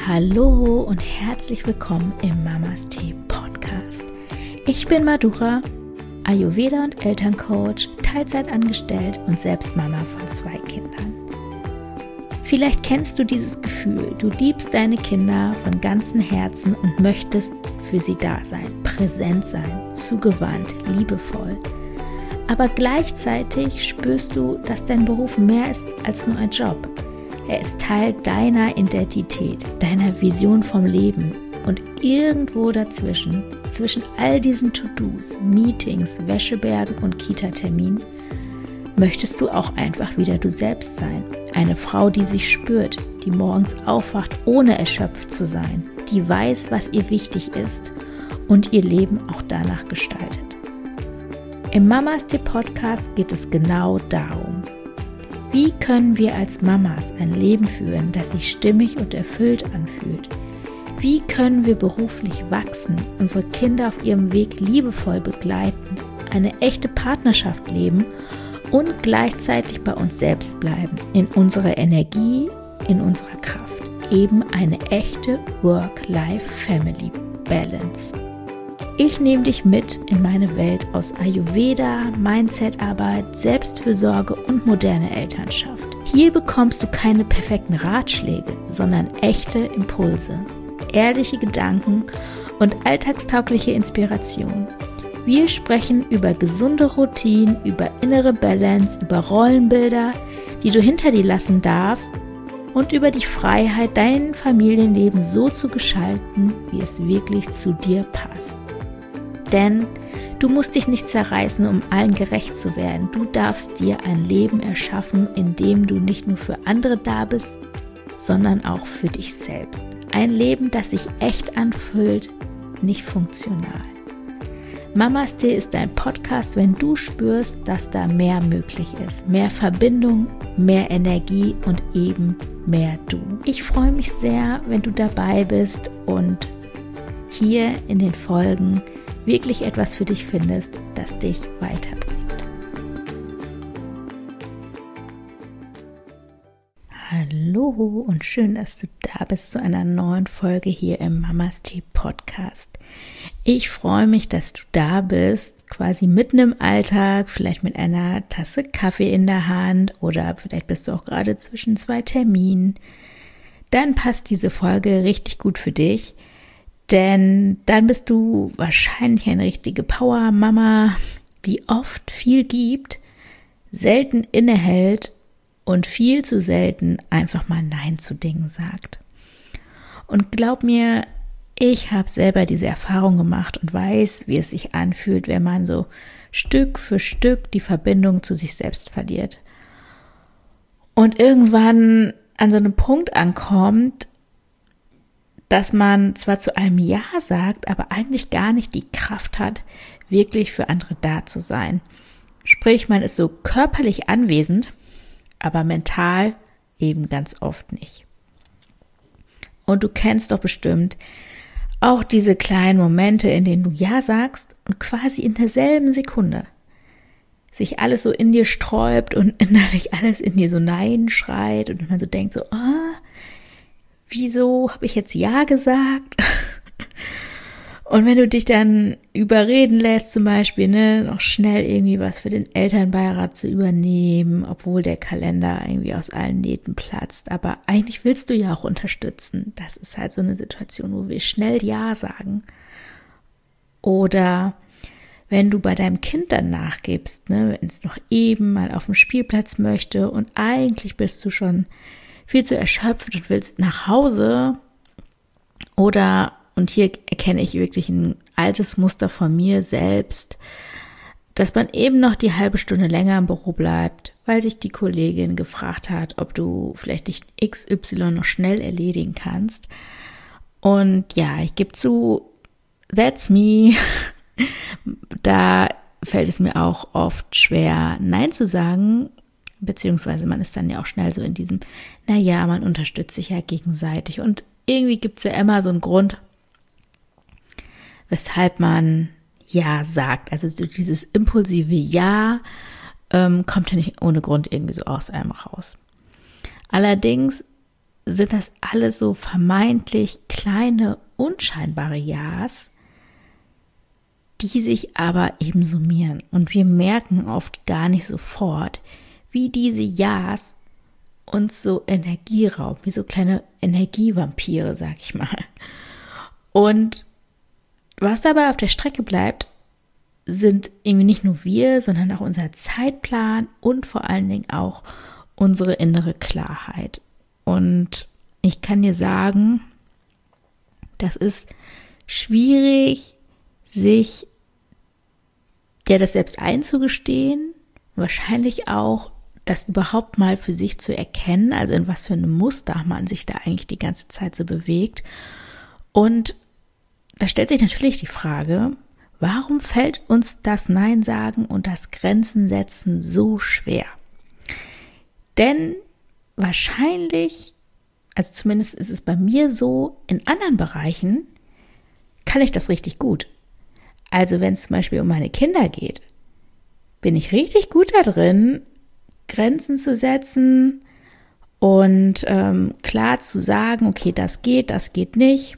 Hallo und herzlich willkommen im Mamas Tee Podcast. Ich bin Madhura, Ayurveda- und Elterncoach, Teilzeitangestellt und selbst Mama von 2 Kindern. Vielleicht kennst du dieses Gefühl, du liebst deine Kinder von ganzem Herzen und möchtest für sie da sein, präsent sein, zugewandt, liebevoll. Aber gleichzeitig spürst du, dass dein Beruf mehr ist als nur ein Job. Er ist Teil deiner Identität, deiner Vision vom Leben und irgendwo dazwischen, zwischen all diesen To-Dos, Meetings, Wäschebergen und Kita-Terminen, möchtest du auch einfach wieder du selbst sein. Eine Frau, die sich spürt, die morgens aufwacht, ohne erschöpft zu sein, die weiß, was ihr wichtig ist und ihr Leben auch danach gestaltet. Im Mamas Tee Podcast geht es genau darum. Wie können wir als Mamas ein Leben führen, das sich stimmig und erfüllt anfühlt? Wie können wir beruflich wachsen, unsere Kinder auf ihrem Weg liebevoll begleiten, eine echte Partnerschaft leben und gleichzeitig bei uns selbst bleiben, in unserer Energie, in unserer Kraft? Eben eine echte Work-Life-Family-Balance. Ich nehme dich mit in meine Welt aus Ayurveda, Mindset-Arbeit, Selbstfürsorge und moderne Elternschaft. Hier bekommst du keine perfekten Ratschläge, sondern echte Impulse, ehrliche Gedanken und alltagstaugliche Inspiration. Wir sprechen über gesunde Routinen, über innere Balance, über Rollenbilder, die du hinter dir lassen darfst und über die Freiheit, dein Familienleben so zu gestalten, wie es wirklich zu dir passt. Denn du musst dich nicht zerreißen, um allen gerecht zu werden. Du darfst dir ein Leben erschaffen, in dem du nicht nur für andere da bist, sondern auch für dich selbst. Ein Leben, das sich echt anfühlt, nicht funktional. Mamas Tee ist ein Podcast, wenn du spürst, dass da mehr möglich ist. Mehr Verbindung, mehr Energie und eben mehr du. Ich freue mich sehr, wenn du dabei bist und hier in den Folgen wirklich etwas für dich findest, das dich weiterbringt. Hallo und schön, dass du da bist zu einer neuen Folge hier im Mamas Tee Podcast. Ich freue mich, dass du da bist, quasi mitten im Alltag, vielleicht mit einer Tasse Kaffee in der Hand oder vielleicht bist du auch gerade zwischen 2 Terminen. Dann passt diese Folge richtig gut für dich. Denn dann bist du wahrscheinlich eine richtige Power-Mama, die oft viel gibt, selten innehält und viel zu selten einfach mal Nein zu Dingen sagt. Und glaub mir, ich habe selber diese Erfahrung gemacht und weiß, wie es sich anfühlt, wenn man so Stück für Stück die Verbindung zu sich selbst verliert. Und irgendwann an so einem Punkt ankommt, dass man zwar zu allem Ja sagt, aber eigentlich gar nicht die Kraft hat, wirklich für andere da zu sein. Sprich, man ist so körperlich anwesend, aber mental eben ganz oft nicht. Und du kennst doch bestimmt auch diese kleinen Momente, in denen du Ja sagst und quasi in derselben Sekunde sich alles so in dir sträubt und innerlich alles in dir so Nein schreit und man so denkt so, wieso habe ich jetzt Ja gesagt? Und wenn du dich dann überreden lässt, zum Beispiel, noch schnell irgendwie was für den Elternbeirat zu übernehmen, obwohl der Kalender irgendwie aus allen Nähten platzt. Aber eigentlich willst du ja auch unterstützen. Das ist halt so eine Situation, wo wir schnell Ja sagen. Oder wenn du bei deinem Kind dann nachgibst, wenn es noch eben mal auf dem Spielplatz möchte und eigentlich bist du schon viel zu erschöpft und willst nach Hause oder, und hier erkenne ich wirklich ein altes Muster von mir selbst, dass man eben noch die halbe Stunde länger im Büro bleibt, weil sich die Kollegin gefragt hat, ob du vielleicht nicht XY noch schnell erledigen kannst. Und ja, ich gebe zu, that's me. Da fällt es mir auch oft schwer, Nein zu sagen, beziehungsweise man ist dann ja auch schnell so in diesem, man unterstützt sich ja gegenseitig und irgendwie gibt es ja immer so einen Grund, weshalb man Ja sagt. Also so dieses impulsive Ja kommt ja nicht ohne Grund irgendwie so aus einem raus. Allerdings sind das alles so vermeintlich kleine, unscheinbare Ja's, die sich aber eben summieren. Und wir merken oft gar nicht sofort, wie diese Ja's uns so Energie rauben, wie so kleine Energievampire, sag ich mal. Und was dabei auf der Strecke bleibt, sind irgendwie nicht nur wir, sondern auch unser Zeitplan und vor allen Dingen auch unsere innere Klarheit. Und ich kann dir sagen, das ist schwierig, sich das selbst einzugestehen, wahrscheinlich auch das überhaupt mal für sich zu erkennen, also in was für einem Muster man sich da eigentlich die ganze Zeit so bewegt. Und da stellt sich natürlich die Frage, warum fällt uns das Nein sagen und das Grenzen setzen so schwer? Denn wahrscheinlich, also zumindest ist es bei mir so, in anderen Bereichen kann ich das richtig gut. Also wenn es zum Beispiel um meine Kinder geht, bin ich richtig gut da drin, Grenzen zu setzen und klar zu sagen, okay, das geht nicht.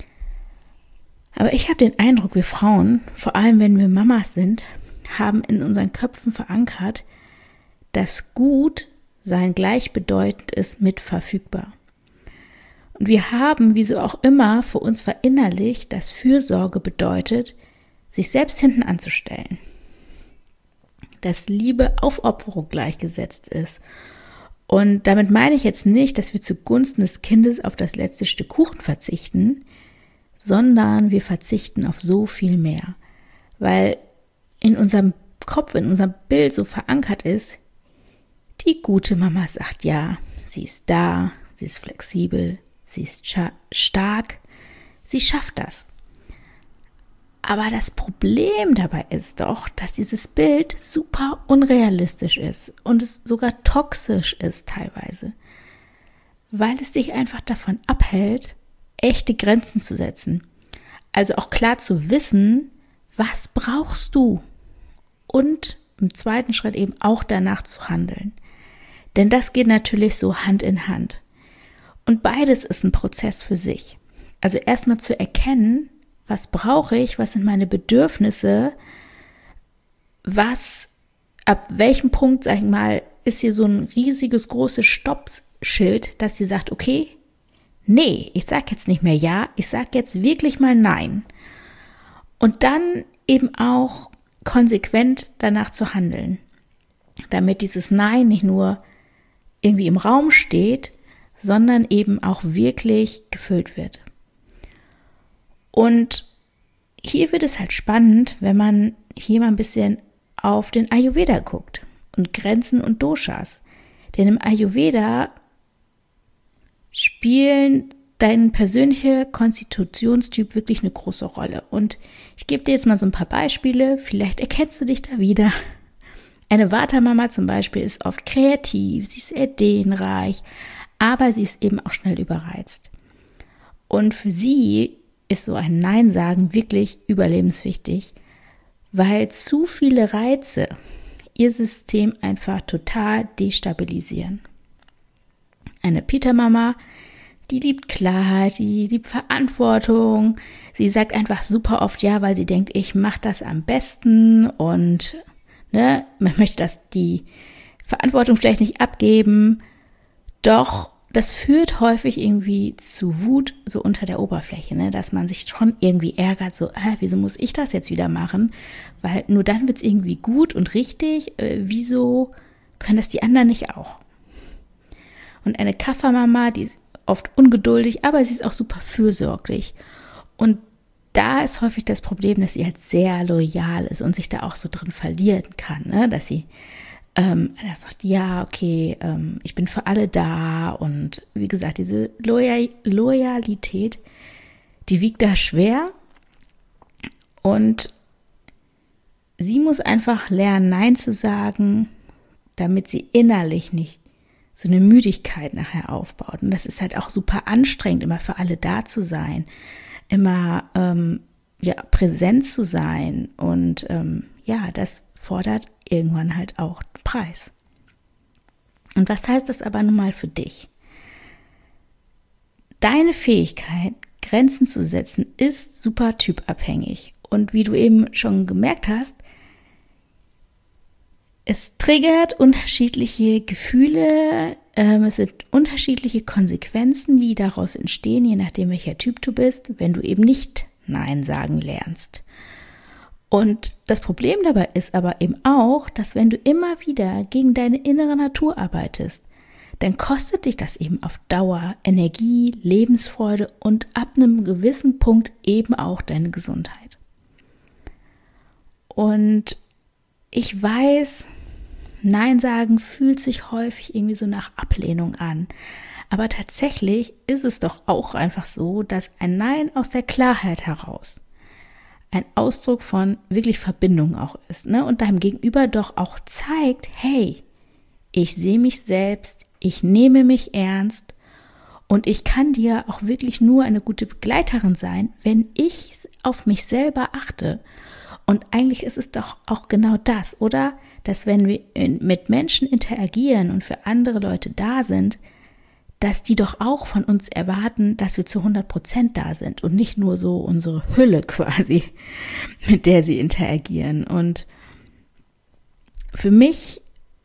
Aber ich habe den Eindruck, wir Frauen, vor allem wenn wir Mamas sind, haben in unseren Köpfen verankert, dass gut sein gleichbedeutend ist mit verfügbar. Und wir haben, wie so auch immer, für uns verinnerlicht, dass Fürsorge bedeutet, sich selbst hinten anzustellen. Dass Liebe Aufopferung gleichgesetzt ist. Und damit meine ich jetzt nicht, dass wir zugunsten des Kindes auf das letzte Stück Kuchen verzichten, sondern wir verzichten auf so viel mehr. Weil in unserem Kopf, in unserem Bild so verankert ist, die gute Mama sagt ja, sie ist da, sie ist flexibel, sie ist stark, sie schafft das. Aber das Problem dabei ist doch, dass dieses Bild super unrealistisch ist und es sogar toxisch ist teilweise, weil es dich einfach davon abhält, echte Grenzen zu setzen. Also auch klar zu wissen, was brauchst du und im zweiten Schritt eben auch danach zu handeln. Denn das geht natürlich so Hand in Hand. Und beides ist ein Prozess für sich. Also erstmal zu erkennen, was brauche ich, was sind meine Bedürfnisse, ab welchem Punkt, sag ich mal, ist hier so ein riesiges, großes Stoppschild, dass sie sagt, okay, nee, ich sag jetzt nicht mehr ja, ich sag jetzt wirklich mal nein. Und dann eben auch konsequent danach zu handeln, damit dieses Nein nicht nur irgendwie im Raum steht, sondern eben auch wirklich gefüllt wird. Und hier wird es halt spannend, wenn man hier mal ein bisschen auf den Ayurveda guckt und Grenzen und Doshas. Denn im Ayurveda spielen dein persönlicher Konstitutionstyp wirklich eine große Rolle. Und ich gebe dir jetzt mal so ein paar Beispiele, vielleicht erkennst du dich da wieder. Eine Vata-Mama zum Beispiel ist oft kreativ, sie ist ideenreich, aber sie ist eben auch schnell überreizt. Und für sie ist so ein Nein sagen wirklich überlebenswichtig, weil zu viele Reize ihr System einfach total destabilisieren. Eine Pitta-Mama, die liebt Klarheit, die liebt Verantwortung. Sie sagt einfach super oft ja, weil sie denkt, ich mache das am besten und man möchte die Verantwortung vielleicht nicht abgeben. Doch das führt häufig irgendwie zu Wut so unter der Oberfläche, dass man sich schon irgendwie ärgert, so, wieso muss ich das jetzt wieder machen? Weil nur dann wird es irgendwie gut und richtig. Wieso können das die anderen nicht auch? Und eine Kaffermama, die ist oft ungeduldig, aber sie ist auch super fürsorglich. Und da ist häufig das Problem, dass sie halt sehr loyal ist und sich da auch so drin verlieren kann, dass sie sagt, ja, okay, ich bin für alle da. Und wie gesagt, diese Loyalität, die wiegt da schwer. Und sie muss einfach lernen, Nein zu sagen, damit sie innerlich nicht so eine Müdigkeit nachher aufbaut. Und das ist halt auch super anstrengend, immer für alle da zu sein, immer präsent zu sein. Und das fordert irgendwann halt auch Preis. Und was heißt das aber nun mal für dich? deine Fähigkeit, Grenzen zu setzen, ist super typabhängig. Und wie du eben schon gemerkt hast, es triggert unterschiedliche Gefühle, es sind unterschiedliche Konsequenzen, die daraus entstehen, je nachdem welcher Typ du bist, wenn du eben nicht Nein sagen lernst. Und das Problem dabei ist aber eben auch, dass wenn du immer wieder gegen deine innere Natur arbeitest, dann kostet dich das eben auf Dauer Energie, Lebensfreude und ab einem gewissen Punkt eben auch deine Gesundheit. Und ich weiß, Nein sagen fühlt sich häufig irgendwie so nach Ablehnung an. Aber tatsächlich ist es doch auch einfach so, dass ein Nein aus der Klarheit heraus ein Ausdruck von wirklich Verbindung auch ist, ne? Und deinem Gegenüber doch auch zeigt, hey, ich sehe mich selbst, ich nehme mich ernst und ich kann dir auch wirklich nur eine gute Begleiterin sein, wenn ich auf mich selber achte. Und eigentlich ist es doch auch genau das, oder? Dass wenn wir mit Menschen interagieren und für andere Leute da sind, dass die doch auch von uns erwarten, dass wir zu 100% da sind und nicht nur so unsere Hülle quasi, mit der sie interagieren. Und für mich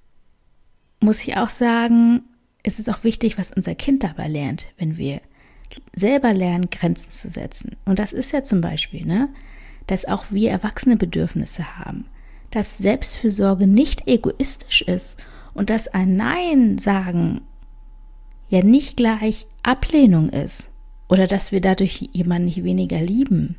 muss ich auch sagen, ist es auch wichtig, was unser Kind dabei lernt, wenn wir selber lernen, Grenzen zu setzen. Und das ist ja zum Beispiel, ne, dass auch wir Erwachsene Bedürfnisse haben, dass Selbstfürsorge nicht egoistisch ist und dass ein Nein sagen ja nicht gleich Ablehnung ist oder dass wir dadurch jemanden nicht weniger lieben.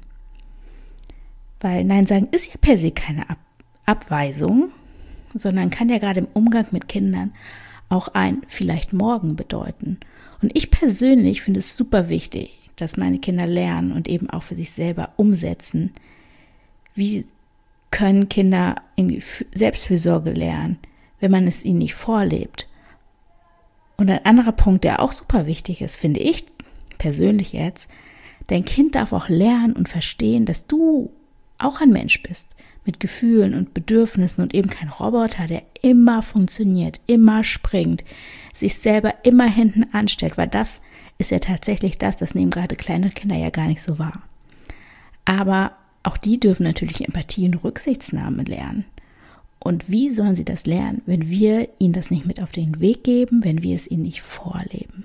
Weil Nein sagen ist ja per se keine Abweisung, sondern kann ja gerade im Umgang mit Kindern auch ein vielleicht morgen bedeuten. Und ich persönlich finde es super wichtig, dass meine Kinder lernen und eben auch für sich selber umsetzen. Wie können Kinder irgendwie Selbstfürsorge lernen, wenn man es ihnen nicht vorlebt? Und ein anderer Punkt, der auch super wichtig ist, finde ich persönlich jetzt, dein Kind darf auch lernen und verstehen, dass du auch ein Mensch bist, mit Gefühlen und Bedürfnissen und eben kein Roboter, der immer funktioniert, immer springt, sich selber immer hinten anstellt, weil das ist ja tatsächlich das nehmen gerade kleine Kinder ja gar nicht so wahr. Aber auch die dürfen natürlich Empathie und Rücksichtnahme lernen. Und wie sollen sie das lernen, wenn wir ihnen das nicht mit auf den Weg geben, wenn wir es ihnen nicht vorleben?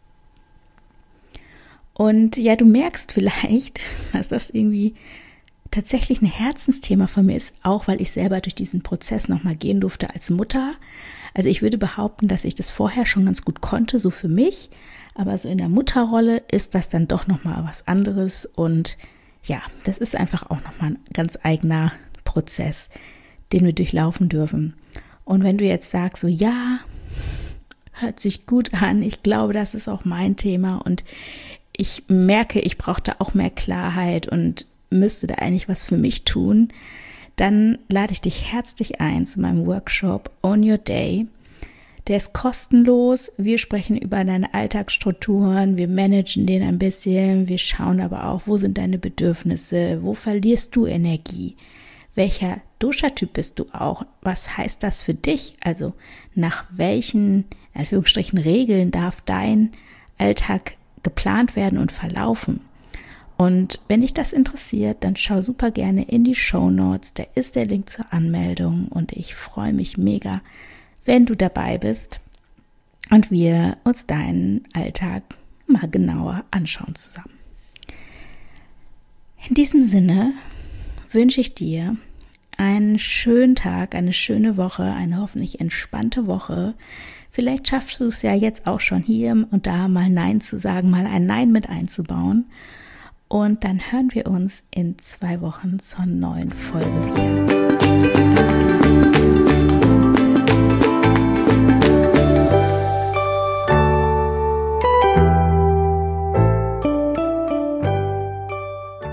Und ja, du merkst vielleicht, dass das irgendwie tatsächlich ein Herzensthema von mir ist, auch weil ich selber durch diesen Prozess nochmal gehen durfte als Mutter. Also ich würde behaupten, dass ich das vorher schon ganz gut konnte, so für mich, aber so in der Mutterrolle ist das dann doch nochmal was anderes und ja, das ist einfach auch nochmal ein ganz eigener Prozess, den wir durchlaufen dürfen. Und wenn du jetzt sagst, so ja, hört sich gut an, ich glaube, das ist auch mein Thema und ich merke, ich brauche da auch mehr Klarheit und müsste da eigentlich was für mich tun, dann lade ich dich herzlich ein zu meinem Workshop Own Your Day. Der ist kostenlos. Wir sprechen über deine Alltagsstrukturen, wir managen den ein bisschen, wir schauen aber auch, wo sind deine Bedürfnisse, wo verlierst du Energie, welcher Dosha-Typ bist du auch, was heißt das für dich, also nach welchen, in Anführungsstrichen, Regeln darf dein Alltag geplant werden und verlaufen. Und wenn dich das interessiert, dann schau super gerne in die Shownotes, da ist der Link zur Anmeldung und ich freue mich mega, wenn du dabei bist und wir uns deinen Alltag mal genauer anschauen zusammen. In diesem Sinne wünsche ich dir einen schönen Tag, eine schöne Woche, eine hoffentlich entspannte Woche. Vielleicht schaffst du es ja jetzt auch schon hier und da mal Nein zu sagen, mal ein Nein mit einzubauen. Und dann hören wir uns in 2 Wochen zur neuen Folge wieder.